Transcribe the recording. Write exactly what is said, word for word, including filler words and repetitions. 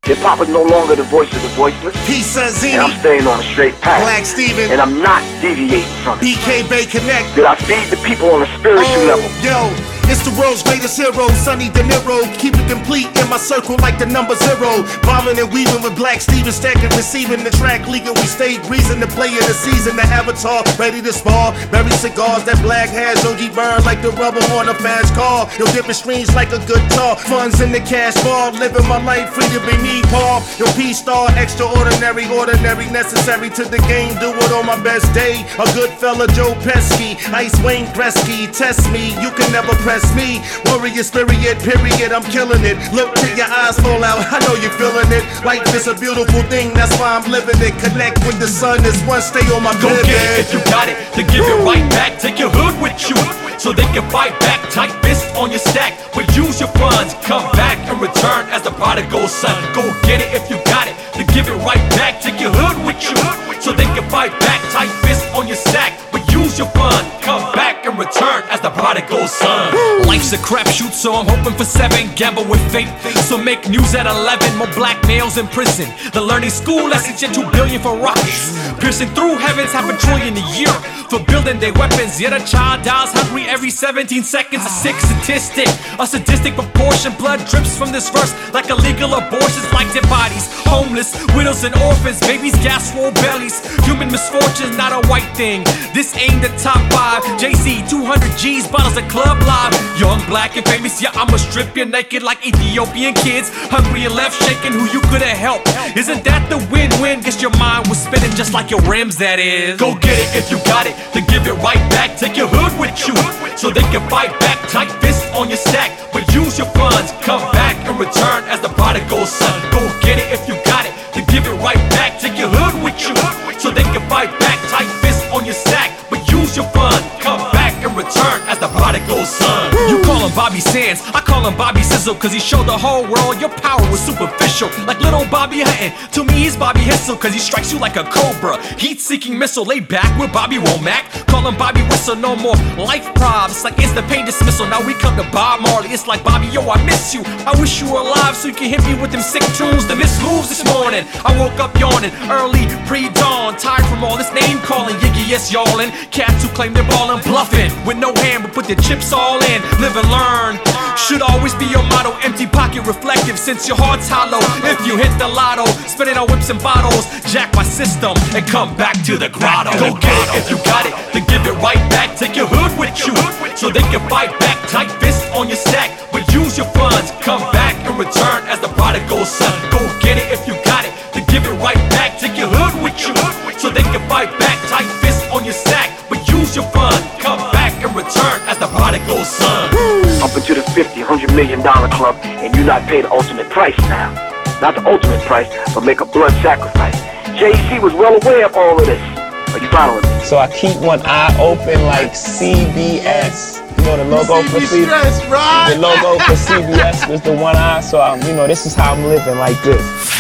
Hip-hop is no longer the voice of the voiceless. P. Sanzini. And I'm staying on a straight path. Black Steven. And I'm not deviating from it. B K Bay Connect. Did I feed the people on a spiritual oh, level? Yo. It's the world's greatest hero, Sonny De Niro. Keep it complete in my circle like the number zero. Bombing and weaving with Black Steven, stacking, receiving the track, leaking. We stay breezing the play of the season. The avatar, ready to spar. Berry cigars that Black has. O G burn like the rubber on a fast car. Yo, dipping streams like a guitar. Funds in the cash bar. Living my life free to be me, Paul. Yo, P-Star, extraordinary, ordinary, necessary to the game. Do it on my best day. A good fella, Joe Pesky. Ice Wayne Gretzky. Test me, you can never press me. Warrior spirit, period, I'm killing it. Look till your eyes fall out, I know you're feeling it. Life is a beautiful thing, that's why I'm living it. Connect when the sun is one, stay on my Go get it if you got it, then give it right back. Take your hood with you, so they can fight back. Tight fist on your stack, but use your funds. Come back and return as the prodigal son. Go get it if you got it, then give it right back. Take your hood with you, so they can fight back. Tight fist on your stack, but use your fun. Come back and return as the prodigal son. Life's a crapshoot, so I'm hoping for seven. Gamble with fate, so make news at eleven. More black males in prison. The learning school lessons get two billion for rockets. Piercing through heavens, half a trillion a year for building their weapons. Yet a child dies hungry every seventeen seconds. A sick statistic, a sadistic proportion. Blood drips from this verse like illegal abortions. Like dead bodies, homeless, widows and orphans. Babies, gas roll bellies. Human misfortune, not a white thing. This ain't the top five. J C, two hundred G's, bottles of Club Live. Young, black, and famous, yeah, I'ma strip you naked like Ethiopian kids. Hungry and left shaking, who you coulda helped. Isn't that the win-win? Guess your mind was spinning just like your rims, that is. Go get it if you got it, then give it right back. Take your hood with you, so they can fight back. Tight fist on your stack, but use your funds. Come back and return as the prodigal son. Go get it if you got it, then give it right back. Take your hood with you, so they can fight back. Tight fist on your stack, but use your fun. Come back and return as the prodigal son. You call him Bobby Sands, I call him Bobby Sizzle, cause he showed the whole world your power was superficial. Like little Bobby Hutton, to me he's Bobby Hissel, cause he strikes you like a cobra. Heat-seeking missile, lay back with Bobby Womack. Call him Bobby Whistle, no more life probs. It's like instant pain dismissal, now we come to Bob Marley. It's like, Bobby, yo, I miss you. I wish you were alive so you can hit me with them sick tunes. The miss moves this morning, I woke up yawning, early, pre-dawn. Tired from all this name calling, yiggy, yes, y'allin'. Cats who claim they're ballin', bluffing, with no hand, but put their chips all in. Live and learn, should always be your motto. Empty pocket reflective, since your heart's hollow. If you hit the lotto, spin it on whips and bottles. Jack my system, and come back to the grotto. Go get it if you got it, then give it right back. Take your hood with you, so they can fight back. Tight fist on your stack, but use your funds. Come back and return as the prodigal son. Go get it if you got it, then give it right back. Take your hood with you, so they can fight back. Tight fist on your stack, but use your fun. Come back and return as the prodigal son. Up into the fifty, hundred million dollar club, and you not pay the ultimate price now. Not the ultimate price, but make a blood sacrifice. J C was well aware of all of this. Are you following me? So I keep one eye open like C B S. You know the logo for C B S. The logo for C B S was the one eye. So I'm, you know, this is how I'm living, like this.